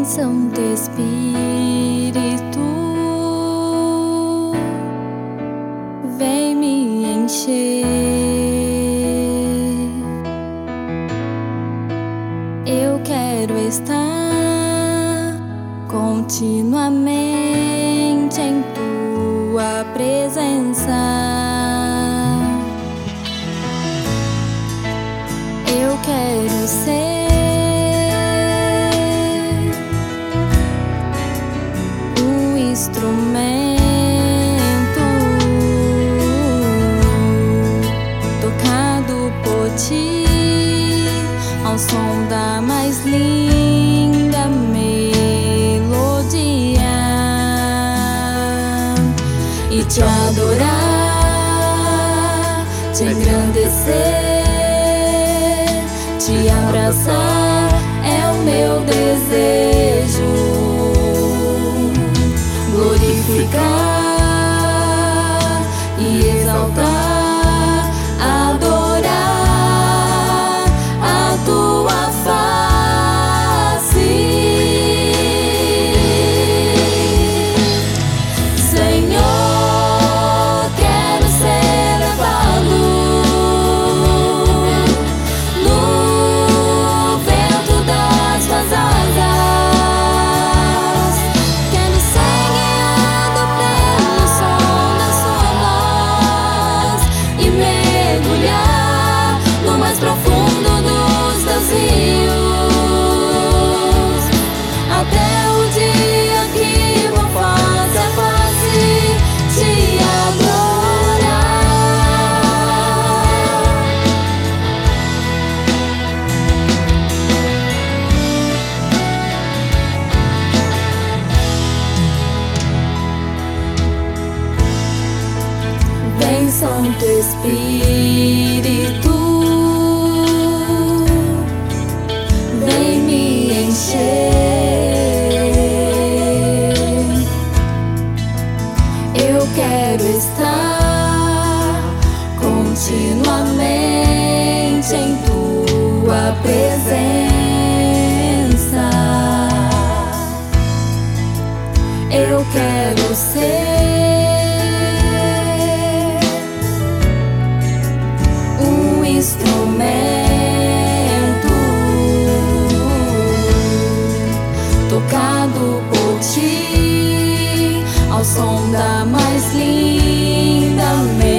Santo Espírito, vem me encher. Eu quero estar continuamente em tua presença. Eu quero ser instrumento tocado por ti, ao som da mais linda melodia, e te adorar, te engrandecer, te abraçar é o meu desejo. Glorificar e exaltar, adorar a tua face, Senhor. Quero ser levado no vento das tuas asas. Vem, Santo Espírito, vem me encher. Eu quero estar continuamente em tua presença. Eu quero ser instrumento tocado por ti, ao som da mais linda melodia.